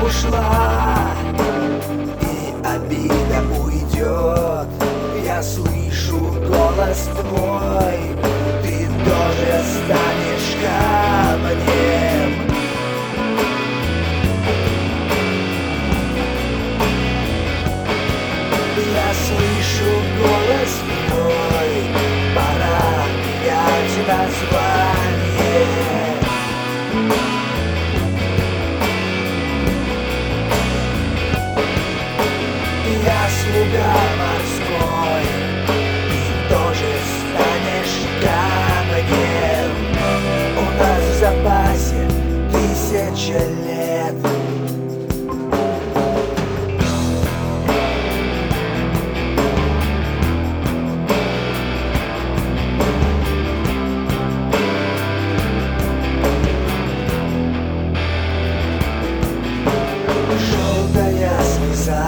ушла, и обида уйдет. Я слышу голос твой, ты тоже станешь камнем. Я слышу голос твой, пора менять название. Я слуга морской, ты тоже станешь камнем. У нас в запасе 1000 лет. Желтая слеза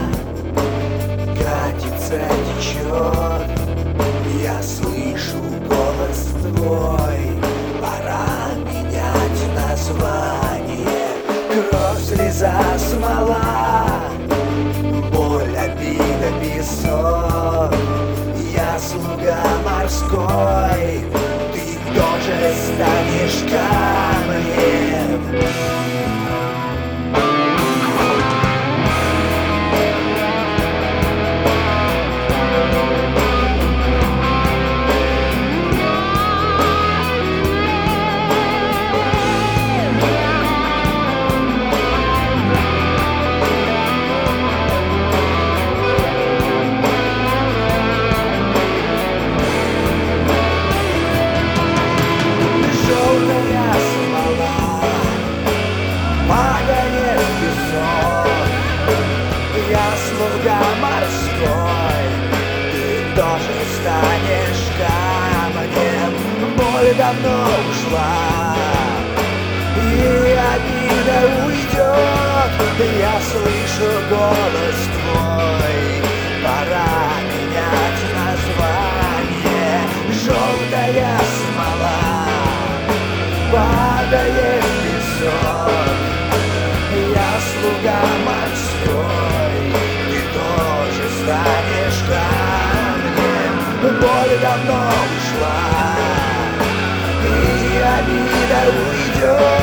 катится, течет. Я слышу голос твой, пора менять название. Кровь, слеза, смола, боль, обида, песок. Я слуга морской, ты тоже станешь камнем. Желтая смола падает в песок. Я слуга морской, ты тоже станешь камнем. Боль давно ушла, и обида уйдет. Я слышу голос твой, пора менять название. Желтая смола падает в песок. Я слуга морской, ты тоже станешь камнем. Боль давно ушла, и обида уйдет.